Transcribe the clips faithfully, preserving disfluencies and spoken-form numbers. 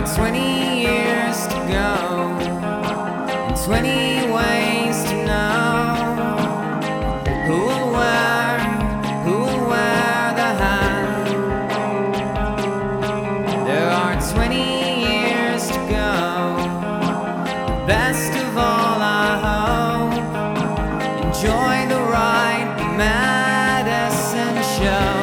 twenty years to go and twenty ways to know who will wear, who will wear the hat. There are twenty years to go. The best of all, I hope. Enjoy the ride, the Madison show.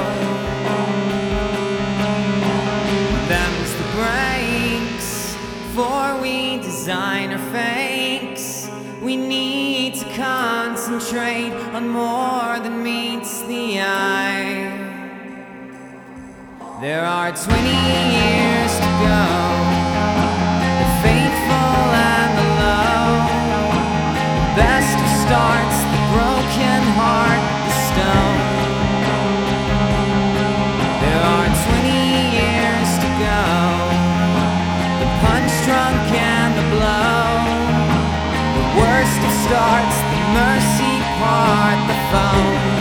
Them's the breaks, for we design our fakes. We need to concentrate on more than meets the eye. There are twenty years to go, the faithful and the low, the best of starts, the broken heart, the stone. There are twenty years to go, the punch drunk and the blow, the worst of starts, the mercy part, the phone.